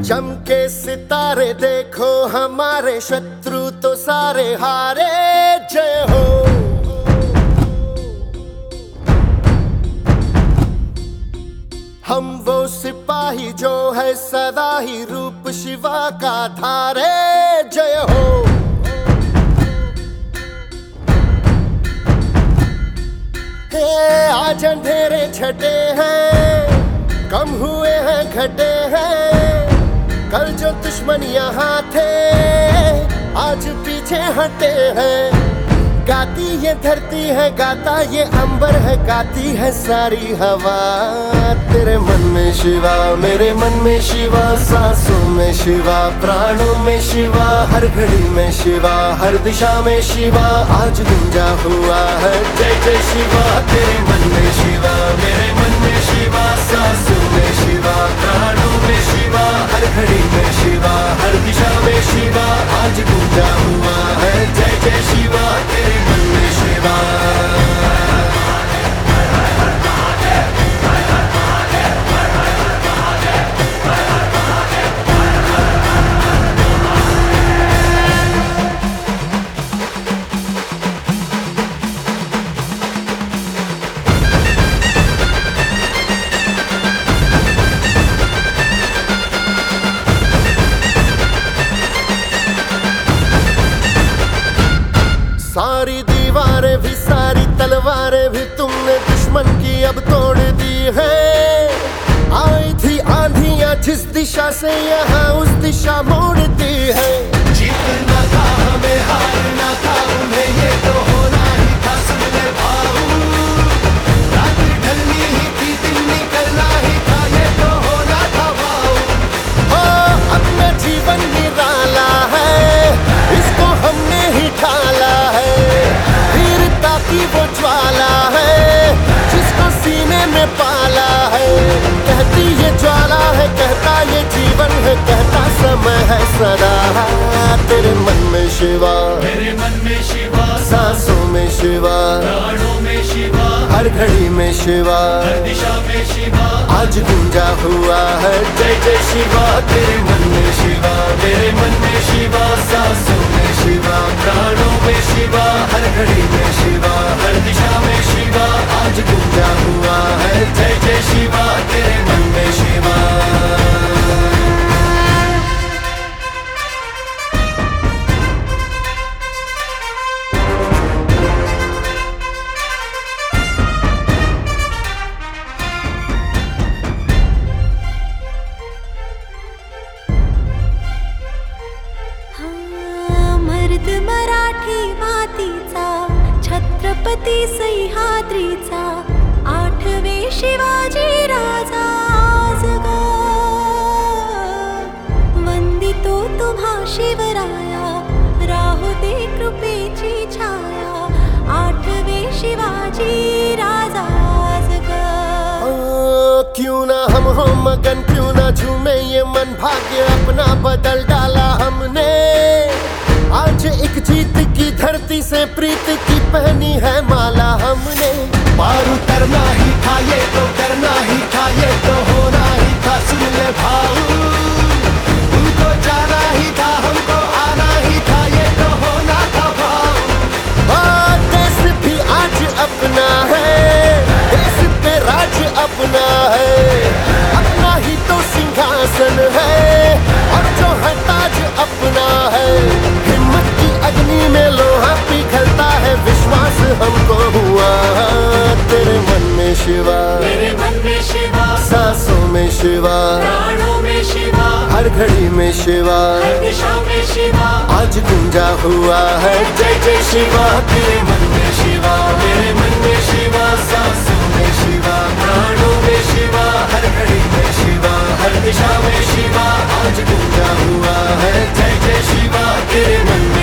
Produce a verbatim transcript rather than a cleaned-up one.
चमके सितारे देखो हमारे शत्रु तो सारे हारे। जय हो हम वो सिपाही जो है सदा ही रूप शिवा का धारे। जय हो हे आज अंधेरे छटे हैं, कम हुए हैं घटे हैं। कल जो दुश्मन यहाँ थे आज पीछे हटे हैं। गाती ये धरती है, गाता ये अंबर है, गाती है सारी हवा। तेरे मन में शिवा, मेरे मन में शिवा, सांसों में शिवा, प्राणों में शिवा, हर घड़ी में शिवा, हर दिशा में शिवा आज गूंजा हुआ है। जय जय शिवा। तेरे मन में शिवा, मेरे मन में शिवा, सांसों में शिवा, प्राणों में शिवा, हर घड़ी में शिवा, हर दिशा में शिवा आज गूंजा हुआ है। जय जय शिवा। तेरे मन में शिवा। सारी दीवारें भी, सारी तलवारें भी तुमने दुश्मन की अब तोड़ दी है। आई थी आंधियां जिस दिशा से यहाँ उस दिशा मोड़ दी है। जीतना था हमें, हारना था उन्हें, ये तो होना ही था। सुन ले भाऊ, रात ढलनी ही थी, दिन निकलना ही था, ये तो होना था भाऊ। ओ अपना जीवन निराला है, इसको हमने ही ढाला है। वीरता की वो ज्वाला है जिसको सीने में पाला है। कहती ये ज्वाला है, कहता ये जीवन है, कहता समय है सदा। तेरे मन में शिवा, मेरे मन में शिवा, सांसों में शिवा, प्राणों में शिवा, हर घड़ी में शिवा, हर दिशा में शिवा आज गूंजा हुआ है। जय जय शिवा। तेरे मन में शिवा, मेरे मन में शिवा, सांसों में शिवा, प्राणों में शिवा, हर घड़ी में शिवा, हर दिशा में शिवा आज गूंजा हुआ है। जय जय शिवा। तेरे मन में शिवा। मर्द मराठी मातीचा, छत्रपती सह्याद्रीचा, आठवे शिवाजी राजा आज ग वंदितो तुम्हा शिवराया, राहू दे कृपेची छाया। आठवे शिवाजी राजा आज ग। क्यों ना हम हो मगन, क्यों ना झूमे ये मन, भाग्य अपना बदल डाला हमने। आज एक जीत की धरती से प्रीत की पहनी है माला हमने। पार उतरना ही था, ये तो करना ही था, ये तो होना ही था। सुन ले भाऊ, उनको जाना ही था, हमको आना ही था, ये तो होना था भाऊ। देश भी आज अपना है, देश पे राज अपना है। अपना ही तो सिंहासन है और जो है ताज अपना है। हिम्मत की अग्नि में लोहा पिघलता है, विश्वास हमको हुआ। तेरे मन में शिवा, मेरे मन में शिवा, सांसों में शिवा, प्राणों में शिवा, हर घड़ी में शिवा, हर दिशा में शिवा आज गूंजा हुआ है। जय जय शिवा। तेरे मन में शिवा, मेरे मन में शिवा, सांसों में शिवा, प्राणों में शिवा, हर घड़ी में शिवा, हर दिशा में शिवा आज गूंजा हुआ है। जय जय शिवा। तेरे मन में